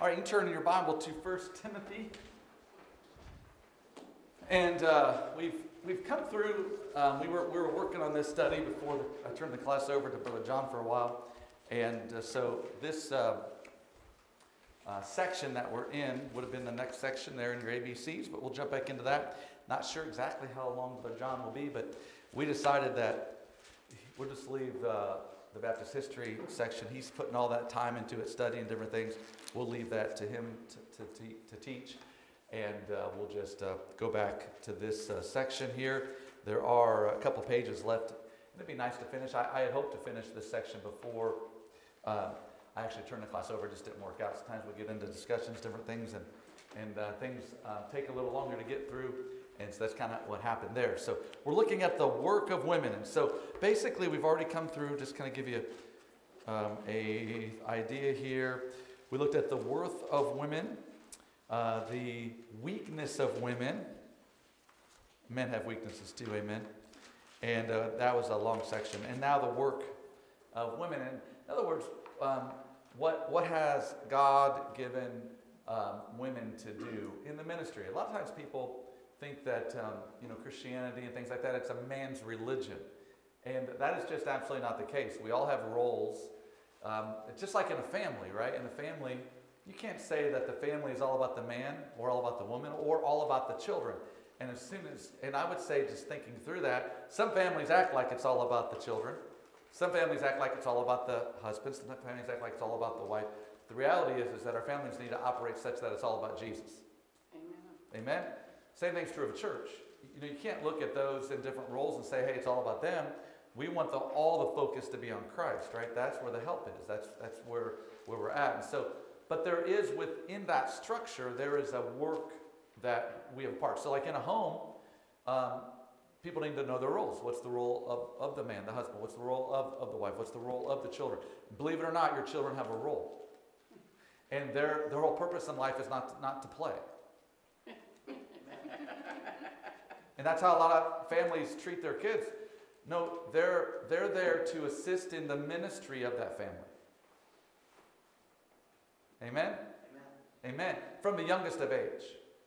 All right, you turn in your Bible to 1 Timothy. And we've come through, we were working on this study before I turned the class over to Brother John for a while. And so this section that we're in would have been the next section there in your ABCs, but we'll jump back into that. Not sure exactly how long Brother John will be, but we decided that we'll just leave the Baptist history section. He's putting all that time into it, studying different things. We'll leave that to him to teach. And we'll just go back to this section here. There are a couple pages left. It'd be nice to finish. I had hoped to finish this section before I actually turned the class over. It just didn't work out. Sometimes we get into discussions, different things, and things take a little longer to get through. And so that's kind of what happened there. So we're looking at the work of women. And so basically we've already come through, just kind of give you a idea here. We looked at the worth of women. The weakness of women. Men have weaknesses too, amen. And that was a long section. And now the work of women. And in other words, what has God given women to do in the ministry? A lot of times people think that Christianity and things like that, it's a man's religion. And that is just absolutely not the case. We all have roles. It's just like in a family, right? In a family, you can't say that the family is all about the man or all about the woman or all about the children. And and I would say, just thinking through that, some families act like it's all about the children. Some families act like it's all about the husband. Some families act like it's all about the wife. The reality is that our families need to operate such that it's all about Jesus. Amen. Amen? Same thing's true of a church. You can't look at those in different roles and say, hey, it's all about them. We want all the focus to be on Christ, right? That's where the help is. That's where we're at. And so, but there is, within that structure, there is a work that we have a part. So like in a home, people need to know their roles. What's the role of the man, the husband? What's the role of the wife? What's the role of the children? Believe it or not, your children have a role. And their whole purpose in life is not to play. And that's how a lot of families treat their kids. No, they're there to assist in the ministry of that family. Amen? Amen? Amen. From the youngest of age.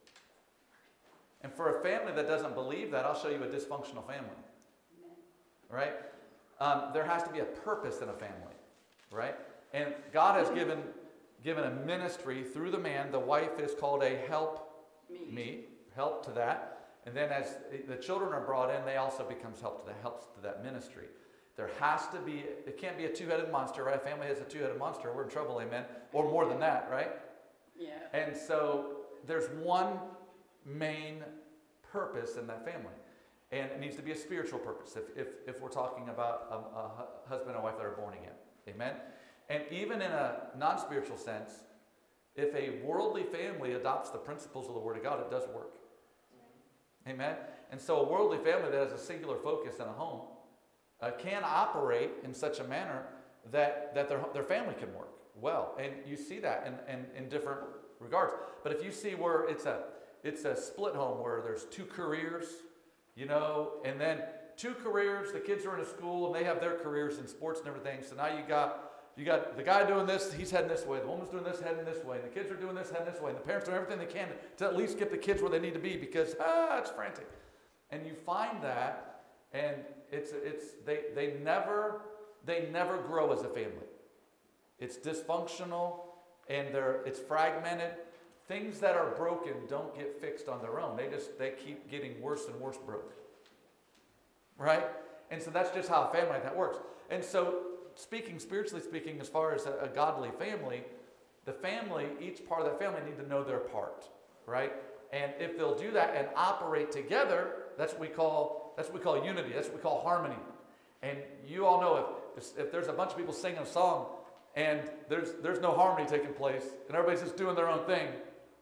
And for a family that doesn't believe that, I'll show you a dysfunctional family. Amen. Right? There has to be a purpose in a family. Right? And God has given a ministry through the man. The wife is called a help to that. And then as the children are brought in, they also becomes helps to that ministry. There has to be, it can't be a two-headed monster, right? A family has a two-headed monster, we're in trouble, amen? Or more than that, right? Yeah. And so there's one main purpose in that family. And it needs to be a spiritual purpose if we're talking about a husband and wife that are born again. Amen? And even in a non-spiritual sense, if a worldly family adopts the principles of the Word of God, it does work. Amen? And so a worldly family that has a singular focus in a home can operate in such a manner that their family can work well. And you see that in different regards. But if you see where it's a split home where there's two careers, and then two careers, the kids are in a school and they have their careers in sports and everything. So now you got the guy doing this, he's heading this way. The woman's doing this, heading this way. And the kids are doing this, heading this way. And the parents doing everything they can to at least get the kids where they need to be because, it's frantic. And you find that, and they never grow as a family. It's dysfunctional, and it's fragmented. Things that are broken don't get fixed on their own. They keep getting worse and worse broken. Right? And so that's just how a family like that works. And so, spiritually speaking, as far as a godly family, each part of that family need to know their part, right? And if they'll do that and operate together, that's what we call unity. That's what we call harmony. And you all know if there's a bunch of people singing a song and there's no harmony taking place and everybody's just doing their own thing,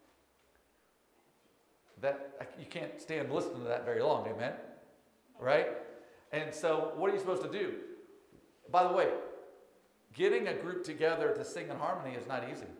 that you can't stand listening to that very long, amen? Right? And so what are you supposed to do? By the way, getting a group together to sing in harmony is not easy.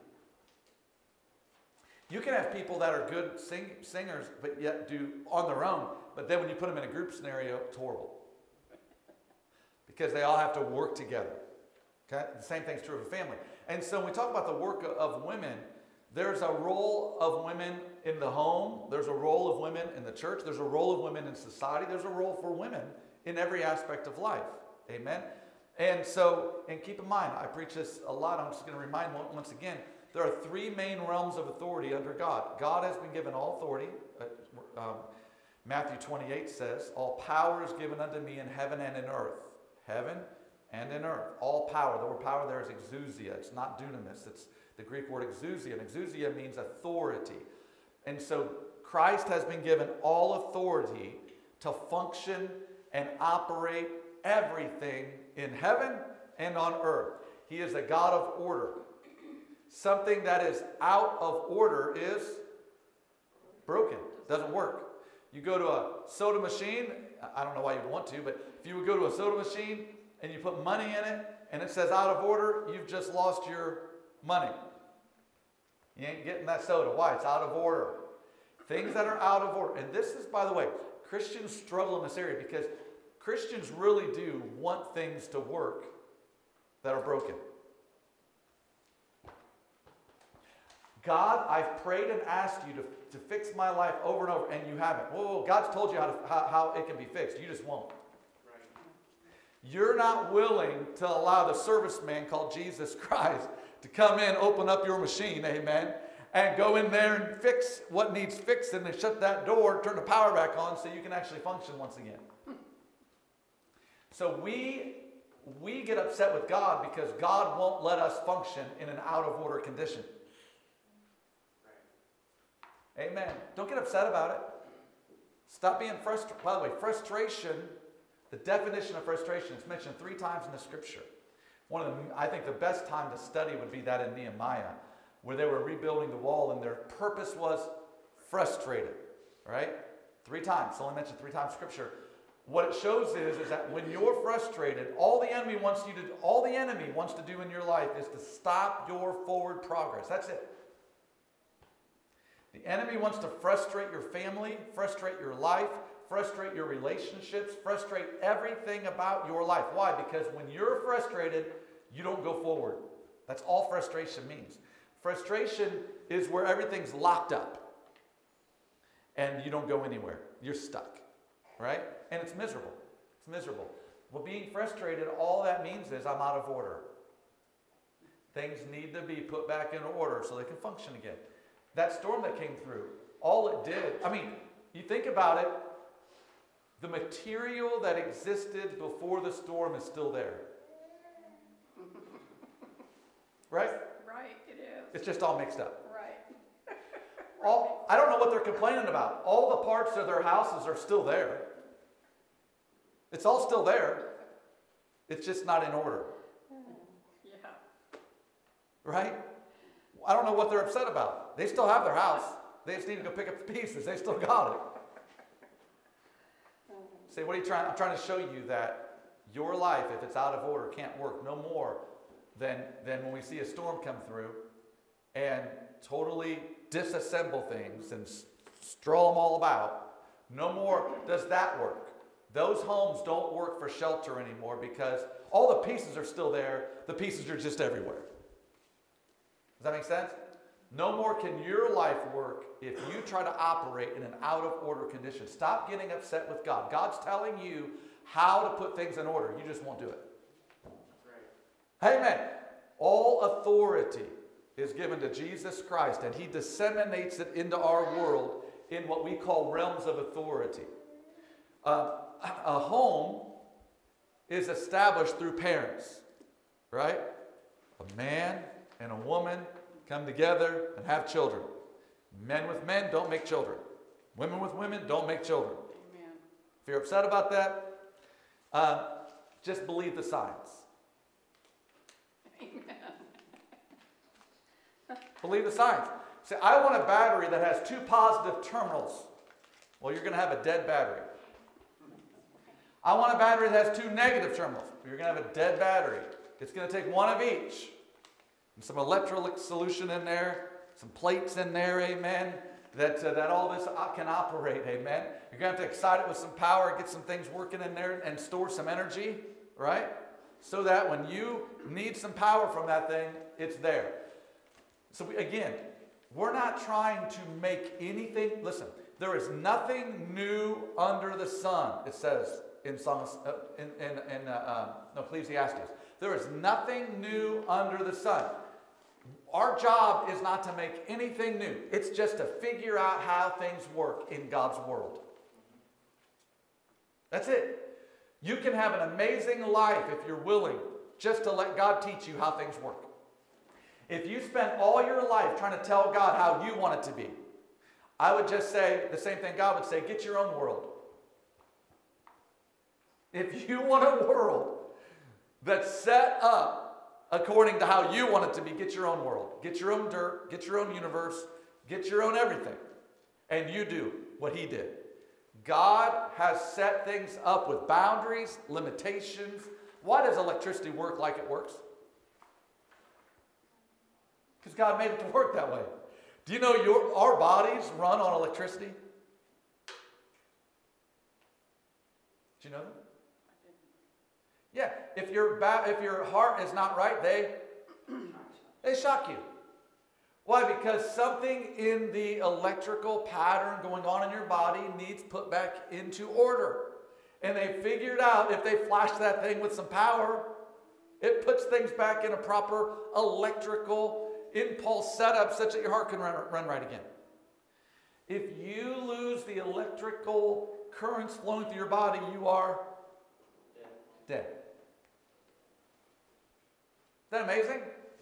You can have people that are good singers, but yet do on their own. But then when you put them in a group scenario, it's horrible. Because they all have to work together. Okay? The same thing's true of a family. And so when we talk about the work of women, There's a role of women in the home. There's a role of women in the church. There's a role of women in society. There's a role for women in every aspect of life. Amen? And keep in mind, I preach this a lot. I'm just going to remind once again, there are three main realms of authority under God. God has been given all authority. Matthew 28 says, all power is given unto me in heaven and in earth. Heaven and in earth. All power. The word power there is exousia. It's not dunamis. It's the Greek word exousia. And exousia means authority. And so Christ has been given all authority to function and operate everything in heaven and on earth. He is a God of order. Something that is out of order is broken. Doesn't work. You go to a soda machine. I don't know why you'd want to, but if you would go to a soda machine and you put money in it and it says out of order, you've just lost your money. You ain't getting that soda. Why? It's out of order. Things that are out of order. And this is, by the way, Christians struggle in this area because Christians really do want things to work that are broken. God, I've prayed and asked you to fix my life over and over, and you haven't. Whoa, God's told you how it can be fixed. You just won't. Right. You're not willing to allow the serviceman called Jesus Christ to come in, open up your machine, amen, and go in there and fix what needs fixing and shut that door, turn the power back on so you can actually function once again. So we get upset with God because God won't let us function in an out-of-order condition. Amen. Don't get upset about it. Stop being frustrated. By the way, frustration, the definition of frustration is mentioned 3 times in the scripture. I think the best time to study would be that in Nehemiah, where they were rebuilding the wall and their purpose was frustrated. Right? 3 times. It's only mentioned 3 times in scripture. What it shows is that when you're frustrated, all the enemy wants to do in your life is to stop your forward progress. That's it. The enemy wants to frustrate your family, frustrate your life, frustrate your relationships, frustrate everything about your life. Why? Because when you're frustrated, you don't go forward. That's all frustration means. Frustration is where everything's locked up and you don't go anywhere. You're stuck, right? And it's miserable. It's miserable. Well, being frustrated, all that means is I'm out of order. Things need to be put back in order so they can function again. That storm that came through, all it did, you think about it, the material that existed before the storm is still there. Right? Right, it is. It's just all mixed up. Right. I don't know what they're complaining about. All the parts of their houses are still there. It's all still there. It's just not in order. Yeah. Right? I don't know what they're upset about. They still have their house. They just need to go pick up the pieces. They still got it. Say, what are you trying? I'm trying to show you that your life, if it's out of order, can't work no more than when we see a storm come through and totally disassemble things and stroll them all about. No more does that work. Those homes don't work for shelter anymore because all the pieces are still there. The pieces are just everywhere. Does that make sense? No more can your life work if you try to operate in an out-of-order condition. Stop getting upset with God. God's telling you how to put things in order. You just won't do it. Right. Amen. All authority is given to Jesus Christ, and He disseminates it into our world in what we call realms of authority. A home is established through parents, right? A man and a woman come together and have children. Men with men don't make children. Women with women don't make children. Amen. If you're upset about that, just believe the signs. Amen. Believe the signs. Say, I want a battery that has 2 positive terminals. Well, you're going to have a dead battery. I want a battery that has 2 negative terminals. You're going to have a dead battery. It's going to take one of each. And some electrolyte solution in there, some plates in there, amen, that all this can operate, amen. You're going to have to excite it with some power, get some things working in there and store some energy, right? So that when you need some power from that thing, it's there. So again, We're not trying to make anything. Listen, there is nothing new under the sun. It says in Ecclesiastes. There is nothing new under the sun. Our job is not to make anything new. It's just to figure out how things work in God's world. That's it. You can have an amazing life if you're willing just to let God teach you how things work. If you spend all your life trying to tell God how you want it to be, I would just say the same thing God would say, get your own world. If you want a world that's set up according to how you want it to be, get your own world. Get your own dirt, get your own universe, get your own everything. And you do what he did. God has set things up with boundaries, limitations. Why does electricity work like it works? Because God made it to work that way. Do you know our bodies run on electricity? Did you know that? Yeah. If your heart is not right, they shock you. Why? Because something in the electrical pattern going on in your body needs put back into order. And they figured out if they flash that thing with some power, it puts things back in a proper electrical impulse setup such that your heart can run right again. If you lose the electrical currents flowing through your body, you are dead. Is that amazing?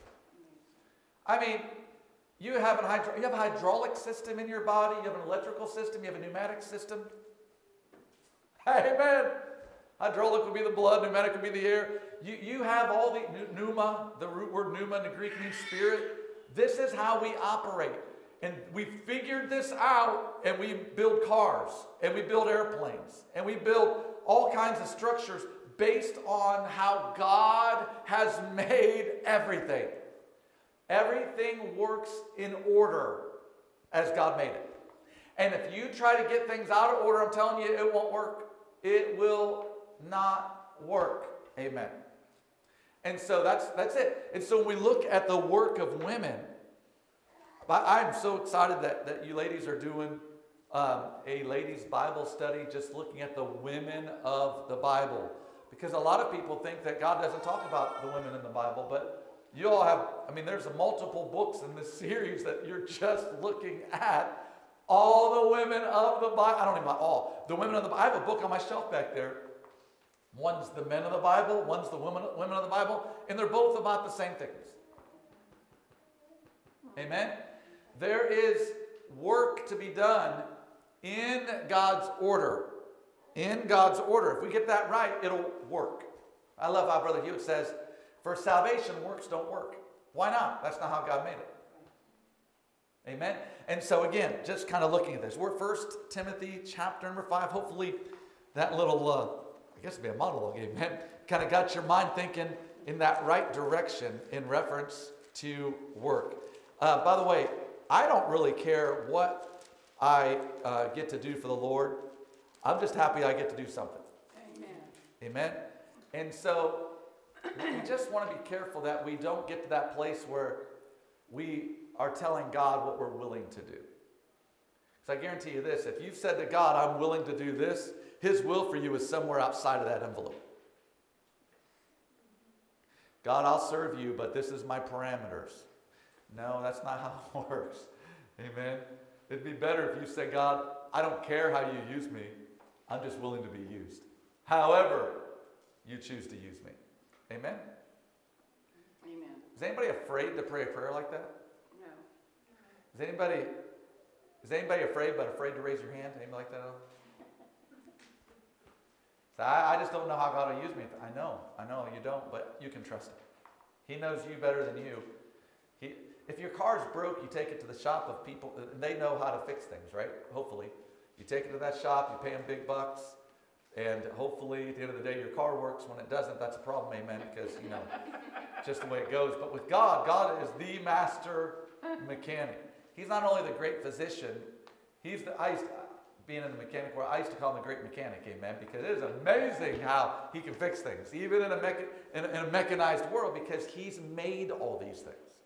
I mean, you have a hydraulic system in your body, you have an electrical system, you have a pneumatic system. Amen. Hydraulic would be the blood, pneumatic would be the air. You have all the pneuma, the root word pneuma in the Greek means spirit. This is how we operate. And we figured this out, and we build cars, and we build airplanes, and we build all kinds of structures based on how God has made everything. Everything works in order as God made it. And if you try to get things out of order, I'm telling you, it won't work. It will not work. Amen. And so that's it. And so when we look at the work of women, I'm so excited that you ladies are doing a ladies' Bible study, just looking at the women of the Bible. Because a lot of people think that God doesn't talk about the women in the Bible, but you all have, there's multiple books in this series that you're just looking at. All the women of the Bible, I don't even know all, the women of the Bible. I have a book on my shelf back there. One's the men of the Bible, one's the women of the Bible, and they're both about the same things. Amen? There is work to be done in God's order. In God's order. If we get that right, it'll work. I love how Brother Hewitt says, for salvation, works don't work. Why not? That's not how God made it. Amen? And so again, just kind of looking at this. We're 1 Timothy chapter number 5. Hopefully that little, I guess it'd be a monologue, amen, kind of got your mind thinking in that right direction in reference to work. By the way, I don't really care what I get to do for the Lord. I'm just happy I get to do something. Amen. Amen? And so we just want to be careful that we don't get to that place where we are telling God what we're willing to do. Because I guarantee you this, if you've said to God, I'm willing to do this, his will for you is somewhere outside of that envelope. God, I'll serve you, but this is my parameters. No, that's not how it works. Amen? It'd be better if you say, God, I don't care how you use me. I'm just willing to be used. However you choose to use me. Amen? Amen. Is anybody afraid to pray a prayer like that? No. Is anybody afraid but afraid to raise your hand? Anybody like that? So I just don't know how God will use me. I know you don't, but you can trust him. He knows you better than you. If your car's broke, you take it to the shop of people, and they know how to fix things, right? Hopefully. You take it to that shop, you pay them big bucks, and hopefully at the end of the day your car works. When it doesn't, that's a problem, amen, because, just the way it goes. But with God, God is the master mechanic. He's not only the great physician, being in the mechanic world, I used to call him the great mechanic, amen, because it is amazing how he can fix things, even in a mechanized world, because he's made all these things.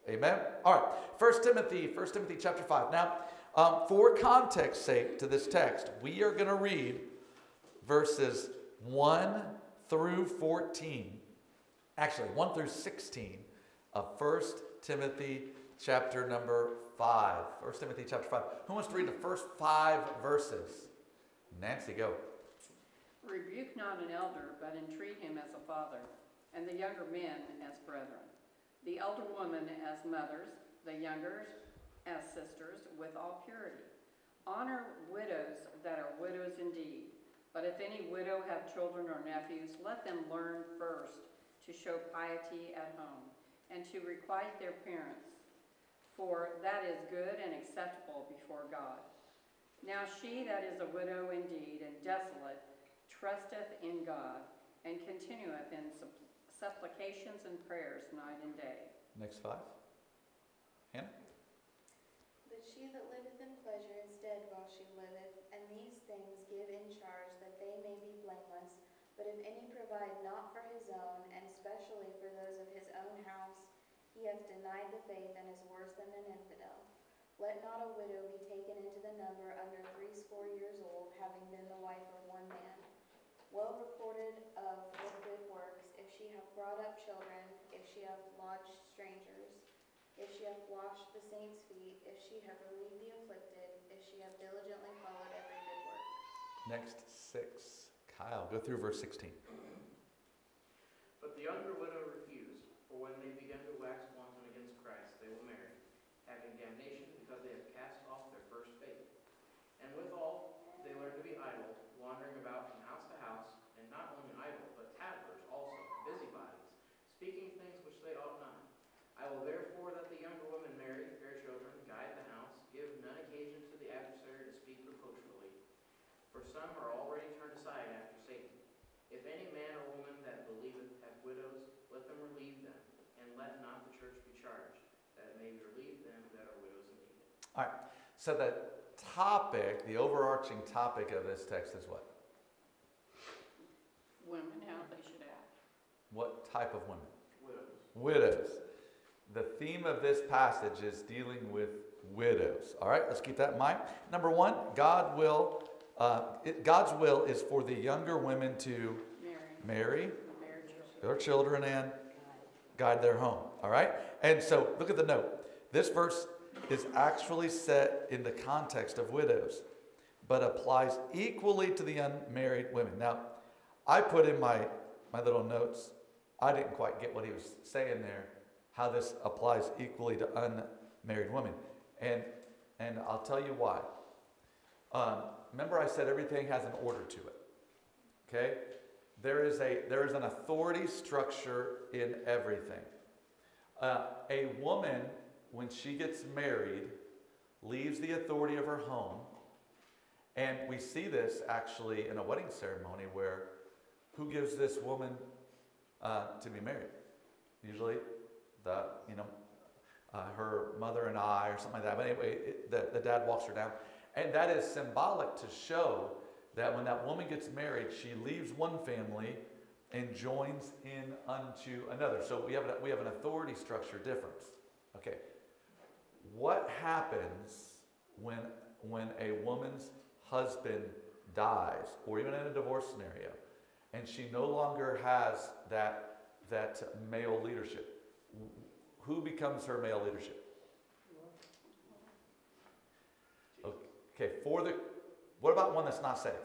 Amen? All right. 1 Timothy chapter 5. Now, for context sake to this text, we are going to read verses 1 through 14. Actually, 1 through 16 of 1 Timothy chapter number 5. 1 Timothy chapter 5. Who wants to read the first 5 verses? Nancy, go. Rebuke not an elder, but entreat him as a father, and the younger men as brethren. The elder women as mothers, the younger as sisters, with all purity. Honor widows that are widows indeed. But if any widow have children or nephews, let them learn first to show piety at home, and to requite their parents, for that is good and acceptable before God. Now she that is a widow indeed and desolate trusteth in God, and continueth in supplications and prayers night and day. Next 5. Hannah? But she that liveth in pleasure is dead while she liveth, and these things give in charge that they may be blameless. But if any provide not for his own, and especially for those of his own house, he hath denied the faith and is worse than an infidel. Let not a widow be taken into the number under 80 years old, having been the wife of one man, well reported of with good works, if she hath brought up children, if she hath lodged strangers, if she hath washed the saints' feet, if she hath relieved the afflicted, if she hath diligently followed every good work. Next 6. Kyle, go through verse 16. But the younger widow refused, for when they begin to wax wanton against Christ, they will marry, having damnation because they have cast off their first faith. And withal, they learn to be idle, wandering about from house to house, and not only idle, but tattlers also, busybodies, speaking things which they ought not. I will therefore that the younger women marry, bear children, guide the house, give none occasion to the adversary to speak reproachfully. For some are already turned aside after Satan. If any man or woman that believeth hath widows, let them relieve them, and let not the church be charged, that it may relieve them that are widows indeed. All right. So the topic, the overarching topic of this text is what? Women, how they should act. What type of women? Widows. Widows. The theme of this passage is dealing with widows. All right, let's keep that in mind. Number 1, God's will is for the younger women to marry their children and guide their home. All right, and so look at the note. This verse is actually set in the context of widows, but applies equally to the unmarried women. Now, I put in my little notes, I didn't quite get what he was saying there, how this applies equally to unmarried women. And I'll tell you why. Remember I said everything has an order to it. Okay? There is an authority structure in everything. A woman, when she gets married, leaves the authority of her home. And we see this actually in a wedding ceremony where who gives this woman to be married? Usually her mother and I or something like that. But anyway, the dad walks her down. And that is symbolic to show that when that woman gets married, she leaves one family and joins in unto another. So we have an authority structure difference. Okay. What happens when a woman's husband dies, or even in a divorce scenario, and she no longer has that male leadership? Who becomes her male leadership? Okay, what about one that's not saved?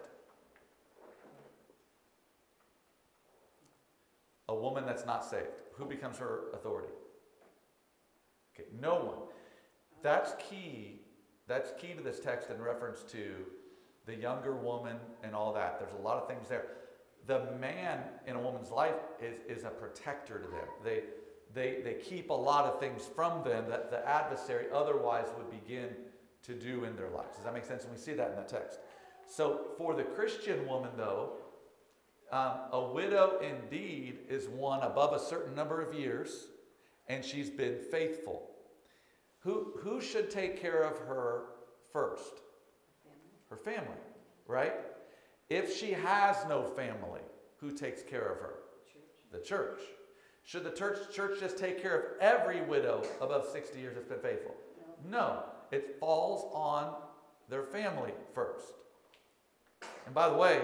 A woman that's not saved. Who becomes her authority? Okay, no one. That's key. That's key to this text in reference to the younger woman and all that. There's a lot of things there. The man in a woman's life is a protector to them. They keep a lot of things from them that the adversary otherwise would begin to do in their lives. Does that make sense? And we see that in the text. So for the Christian woman, though, a widow indeed is one above a certain number of years, and she's been faithful. Who should take care of her first? Her family, right? If she has no family, who takes care of her? The church. Should the church just take care of every widow above 60 years that's been faithful? No. It falls on their family first. And by the way,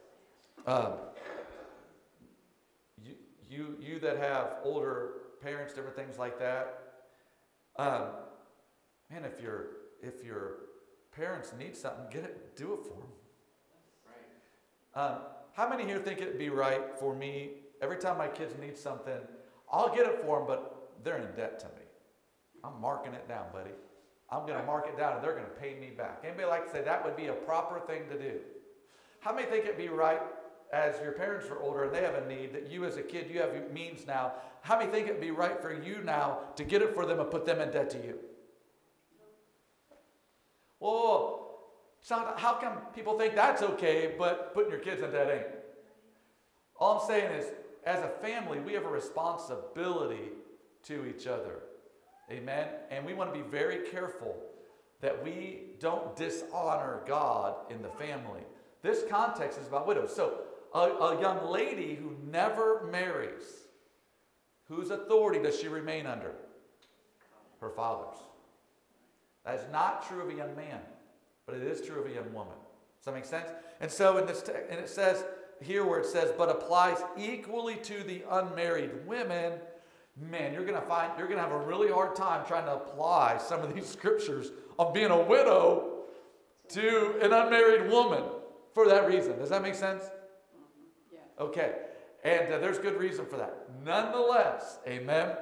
you that have older parents, different things like that, man, if your parents need something, do it for them. Right. How many here think it'd be right for me, every time my kids need something, I'll get it for them, but they're in debt to me. I'm marking it down, buddy. I'm going to mark it down, and they're going to pay me back. Anybody like to say that would be a proper thing to do? How many think it'd be right, as your parents are older and they have a need, that you as a kid, you have means now, how many think it'd be right for you now to get it for them and put them in debt to you? Well, how come people think that's okay, but putting your kids in debt ain't? All I'm saying is, as a family, we have a responsibility to each other. Amen? And we want to be very careful that we don't dishonor God in the family. This context is about widows. So, a young lady who never marries, whose authority does she remain under? Her father's. That is not true of a young man, but it is true of a young woman. Does that make sense? And so in this and it says here where it says, but applies equally to the unmarried women, man, you're going to have a really hard time trying to apply some of these scriptures on being a widow to an unmarried woman for that reason. Does that make sense? Yeah. Okay. And there's good reason for that. Nonetheless, amen.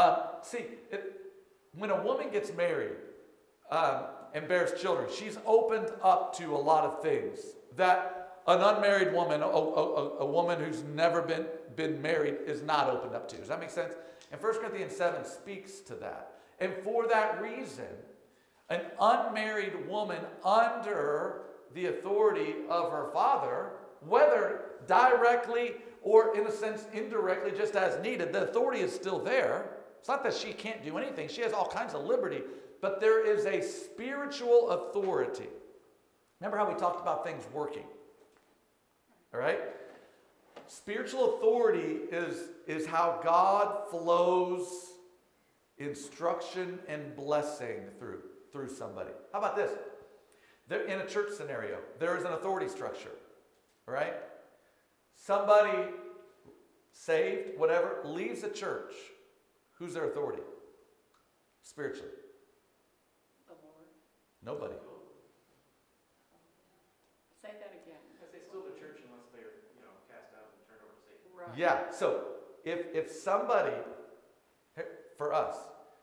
When a woman gets married and bears children, she's opened up to a lot of things that an unmarried woman, a woman who's never been married, is not opened up to. Does that make sense? And 1 Corinthians 7 speaks to that. And for that reason, an unmarried woman under the authority of her father, whether directly or in a sense indirectly, just as needed, the authority is still there. It's not that she can't do anything. She has all kinds of liberty, but there is a spiritual authority. Remember how we talked about things working? All right? Spiritual authority is how God flows instruction and blessing through somebody. How about this? In a church scenario, there is an authority structure. All right? Somebody saved, whatever, leaves a church. Who's their authority? Spiritually. The Lord. Nobody. Say that again. Because they still the church unless they're, cast out and turned over to Satan. Right. Yeah, so if somebody, for us,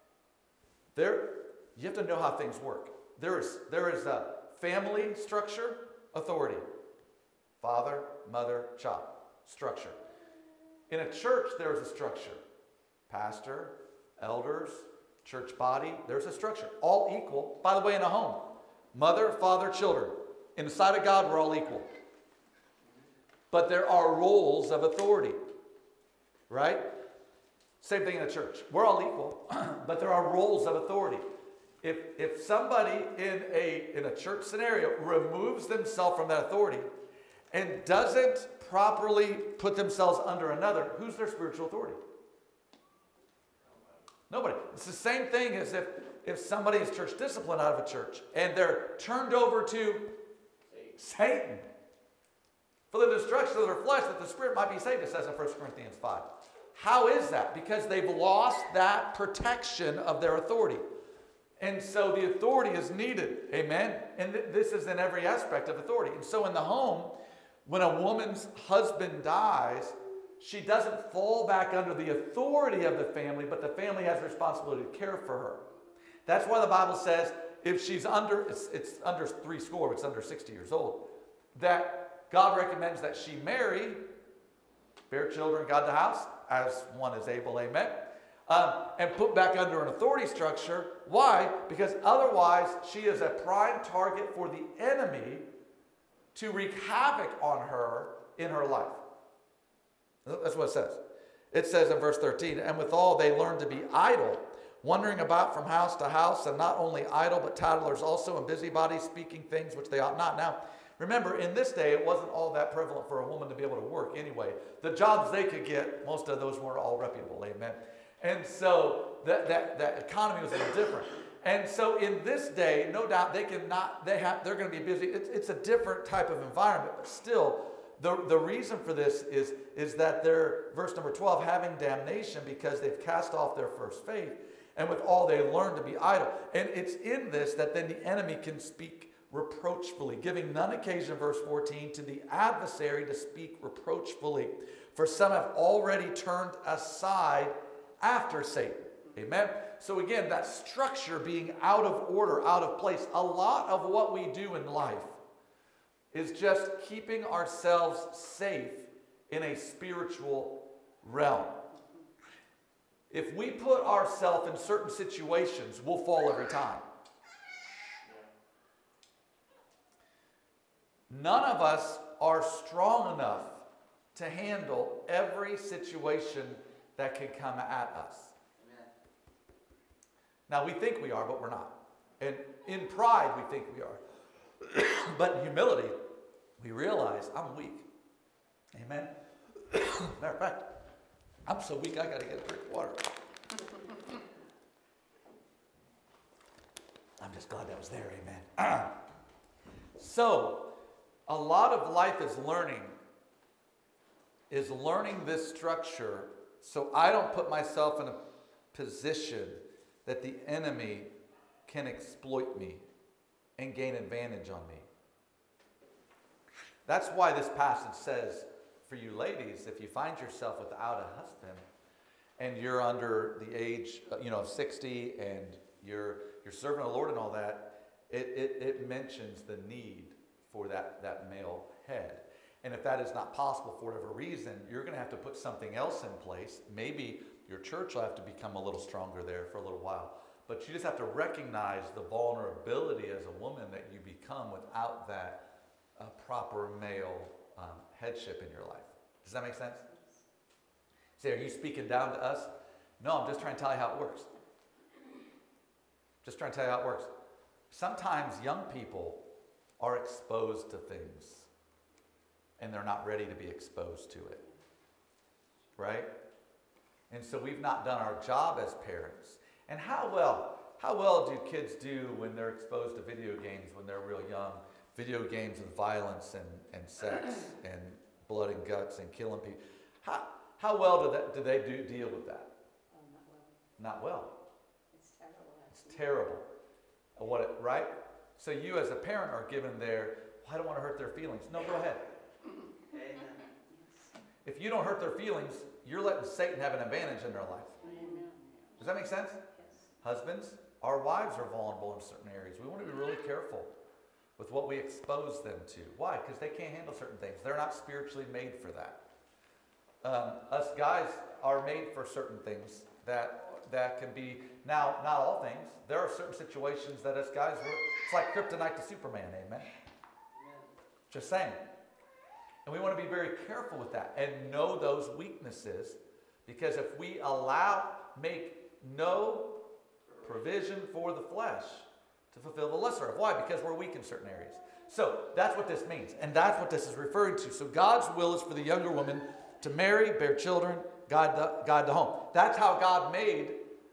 you have to know how things work. There is a family structure, authority. Father, mother, child. Structure. In a church, there is a structure. Pastor, elders, church body, there's a structure. All equal. By the way, in a home, mother, father, children. In the sight of God, we're all equal. But there are roles of authority. Right? Same thing in the church. We're all equal, but there are roles of authority. If somebody in a church scenario removes themselves from that authority and doesn't properly put themselves under another, who's their spiritual authority? Nobody. It's the same thing as if somebody is church disciplined out of a church and they're turned over to Satan for the destruction of their flesh, that the spirit might be saved, it says in 1 Corinthians 5. How is that? Because they've lost that protection of their authority. And so the authority is needed. Amen? And this is in every aspect of authority. And so in the home, when a woman's husband dies, she doesn't fall back under the authority of the family, but the family has the responsibility to care for her. That's why the Bible says if she's it's under 60, it's under 60 years old, that God recommends that she marry, bear children, God the house, as one is able, amen, and put back under an authority structure. Why? Because otherwise she is a prime target for the enemy to wreak havoc on her in her life. That's what it says. It says in verse 13, and withal they learn to be idle, wandering about from house to house, and not only idle, but tattlers also, and busybodies, speaking things which they ought not. Now, Remember, in this day, it wasn't all that prevalent for a woman to be able to work anyway. The jobs they could get, most of those weren't all reputable, amen? And so that economy was a little different. And so in this day, no doubt they're going to be busy. It's a different type of environment, but still, the reason for this is that they're, verse number 12, having damnation because they've cast off their first faith, and with all they learn to be idle. And it's in this that then the enemy can speak reproachfully, giving none occasion, verse 14, to the adversary to speak reproachfully. For some have already turned aside after Satan. Amen? So again, that structure being out of order, out of place. A lot of what we do in life is just keeping ourselves safe in a spiritual realm. If we put ourselves in certain situations, we'll fall every time. None of us are strong enough to handle every situation that can come at us. Amen. Now, we think we are, but we're not. And in pride, we think we are. But in humility, we realize I'm weak. Amen. Matter of fact, I'm so weak I got to get a drink of water. I'm just glad that was there. Amen. So, a lot of life is learning this structure so I don't put myself in a position that the enemy can exploit me and gain advantage on me. That's why this passage says, for you ladies, if you find yourself without a husband and you're under the age, of 60 and you're serving the Lord and all that, it mentions the need for that male head. And if that is not possible for whatever reason, you're going to have to put something else in place. Maybe your church will have to become a little stronger there for a little while. But you just have to recognize the vulnerability as a woman that you become without that proper male headship in your life. Does that make sense? Say, are you speaking down to us? No, I'm just trying to tell you how it works. Just trying to tell you how it works. Sometimes young people are exposed to things and they're not ready to be exposed to it. Right? And so we've not done our job as parents. And how well do kids do when they're exposed to video games when they're real young? Video games and violence and sex and blood and guts and killing people. How well do they deal with that? Oh, not well. Not well. It's terrible. It's terrible. Right? So you as a parent are given I don't want to hurt their feelings. No, go ahead. Amen. If you don't hurt their feelings, you're letting Satan have an advantage in their life. Amen. Does that make sense? Yes. Husbands, our wives are vulnerable in certain areas. We want to be really careful with what we expose them to. Why? Because they can't handle certain things. They're not spiritually made for that. Us guys are made for certain things that can be, now, not all things. There are certain situations that us guys, it's like kryptonite to Superman, amen? Just saying. And we want to be very careful with that and know those weaknesses, because if we make no provision for the flesh to fulfill the lesser of. Why? Because we're weak in certain areas. So that's what this means, and that's what this is referring to. So God's will is for the younger woman to marry, bear children, guide the home. That's how God made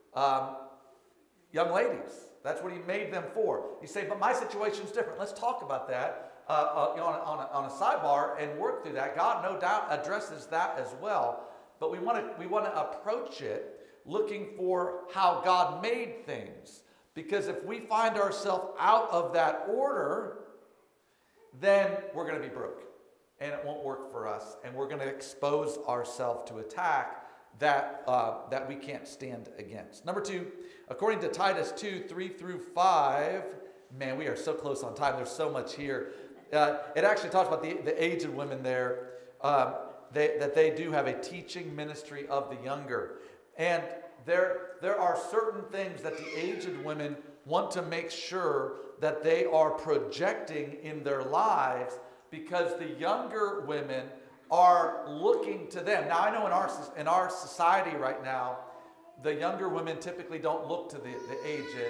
young ladies. That's what he made them for. You say, but my situation's different. Let's talk about that on a sidebar and work through that. God, no doubt, addresses that as well. But we want to approach it looking for how God made things. Because if we find ourselves out of that order, then we're going to be broke. And it won't work for us. And we're going to expose ourselves to attack that we can't stand against. Number 2, according to Titus 2:3-5, man, we are so close on time. There's so much here. It actually talks about the aged women there, that they do have a teaching ministry of the younger. And there are certain things that the aged women want to make sure that they are projecting in their lives, because the younger women are looking to them. Now, I know in our society right now, the younger women typically don't look to the aged,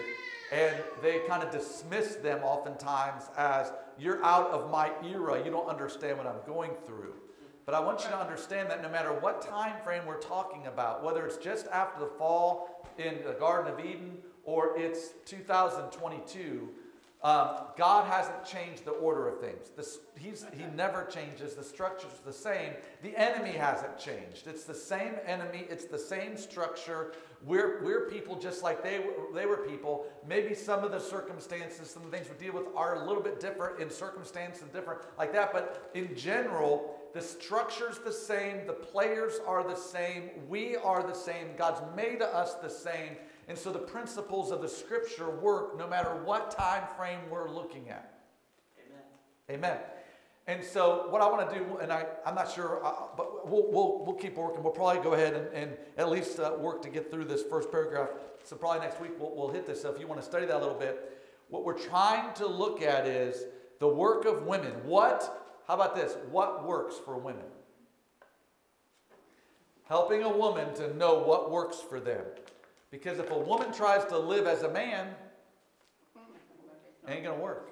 And they kind of dismiss them oftentimes as, you're out of my era. You don't understand what I'm going through. But I want you to understand that no matter what time frame we're talking about, whether it's just after the fall in the Garden of Eden or it's 2022, God hasn't changed the order of things. He never changes. The structure's the same. The enemy hasn't changed. It's the same enemy. It's the same structure. We're people just like they were people. Maybe some of the circumstances, some of the things we deal with are a little bit different in circumstance and different like that. But in general, the structure's the same. The players are the same. We are the same. God's made us the same. And so the principles of the Scripture work no matter what time frame we're looking at. Amen. Amen. And so what I want to do, and I'm not sure, but we'll keep working. We'll probably go ahead and at least work to get through this first paragraph. So probably next week we'll hit this. So if you want to study that a little bit, what we're trying to look at is the work of women. How about this? What works for women? Helping a woman to know what works for them. Because if a woman tries to live as a man, it ain't going to work.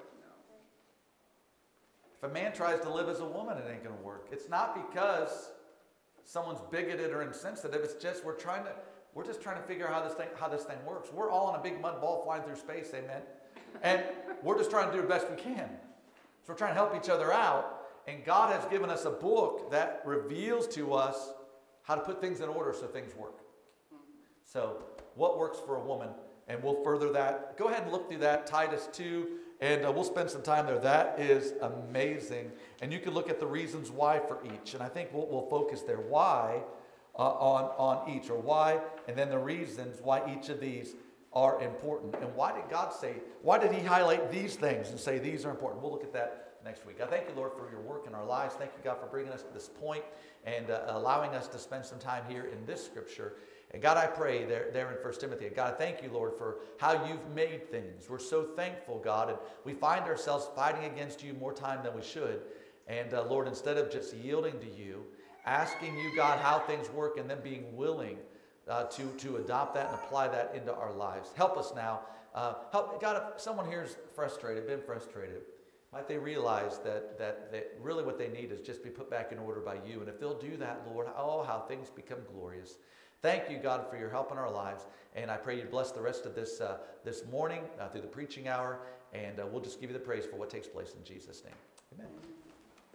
If a man tries to live as a woman, it ain't going to work. It's not because someone's bigoted or insensitive. It's just we're just trying to figure out how this thing works. We're all on a big mud ball flying through space, amen? And we're just trying to do the best we can. So we're trying to help each other out. And God has given us a book that reveals to us how to put things in order so things work. So what works for a woman? And we'll further that. Go ahead and look through that, Titus 2, and we'll spend some time there. That is amazing. And you can look at the reasons why for each. And I think we'll focus there. Why on each, or why, and then the reasons why each of these are important. And why did he highlight these things and say these are important? We'll look at that next week. I thank you, Lord, for your work in our lives. Thank you, God, for bringing us to this point and allowing us to spend some time here in this Scripture. And God, I pray there in 1 Timothy, God, I thank you, Lord, for how you've made things. We're so thankful, God, and we find ourselves fighting against you more time than we should. And Lord, instead of just yielding to you, asking you, God, how things work, and then being willing to adopt that and apply that into our lives. Help us now. God, if someone here is been frustrated, might they realize that really what they need is just be put back in order by you. And if they'll do that, Lord, oh, how things become glorious. Thank you, God, for your help in our lives. And I pray you bless the rest of this morning through the preaching hour. And we'll just give you the praise for what takes place in Jesus' name. Amen.